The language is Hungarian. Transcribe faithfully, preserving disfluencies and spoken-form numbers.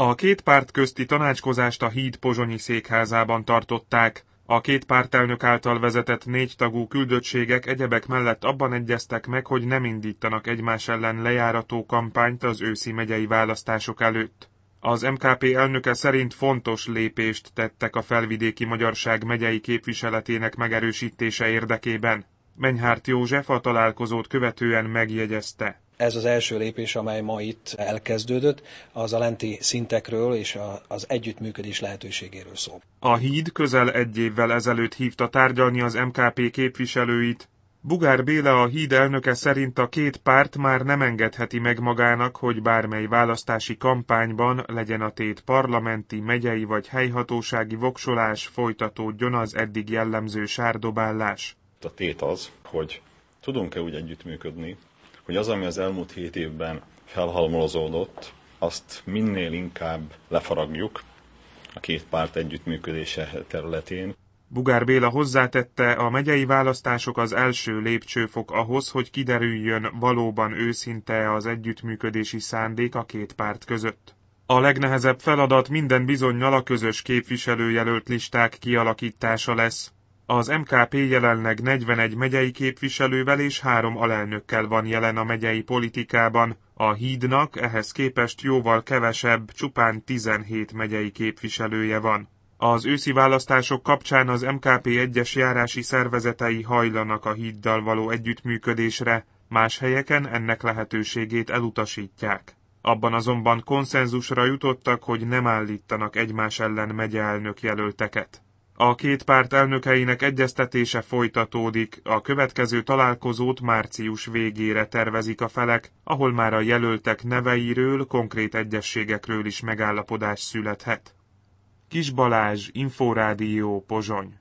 A két párt közti tanácskozást a Híd pozsonyi székházában tartották. A két pártelnök által vezetett négytagú küldöttségek egyebek mellett abban egyeztek meg, hogy nem indítanak egymás ellen lejárató kampányt az őszi megyei választások előtt. Az em ká pé elnöke szerint fontos lépést tettek a felvidéki magyarság megyei képviseletének megerősítése érdekében. Menyhárt József a találkozót követően megjegyezte. Ez az első lépés, amely ma itt elkezdődött, az a lenti szintekről és az együttműködés lehetőségéről szól. A Híd közel egy évvel ezelőtt hívta tárgyalni az em ká pé képviselőit. Bugár Béla, a Híd elnöke szerint a két párt már nem engedheti meg magának, hogy bármely választási kampányban, legyen a tét parlamenti, megyei vagy helyhatósági voksolás, folytatódjon az eddig jellemző sárdobálás. A tét az, hogy tudunk-e úgy együttműködni, hogy az, ami az elmúlt hét évben felhalmozódott, azt minél inkább lefaragjuk a két párt együttműködése területén. Bugár Béla hozzátette, a megyei választások az első lépcsőfok ahhoz, hogy kiderüljön, valóban őszinte az együttműködési szándék a két párt között. A legnehezebb feladat minden bizonnyal a közös képviselőjelölt listák kialakítása lesz. Az em ká pé jelenleg negyvenegy megyei képviselővel és három alelnökkel van jelen a megyei politikában, a Hídnak ehhez képest jóval kevesebb, csupán tizenhét megyei képviselője van. Az őszi választások kapcsán az em ká pé egyes járási szervezetei hajlanak a Híddal való együttműködésre, más helyeken ennek lehetőségét elutasítják. Abban azonban konszenzusra jutottak, hogy nem állítanak egymás ellen megyeelnök jelölteket. A két párt elnökeinek egyeztetése folytatódik, a következő találkozót március végére tervezik a felek, ahol már a jelöltek neveiről, konkrét egyezségekről is megállapodás születhet. Kis Balázs, Inforádió, Pozsony.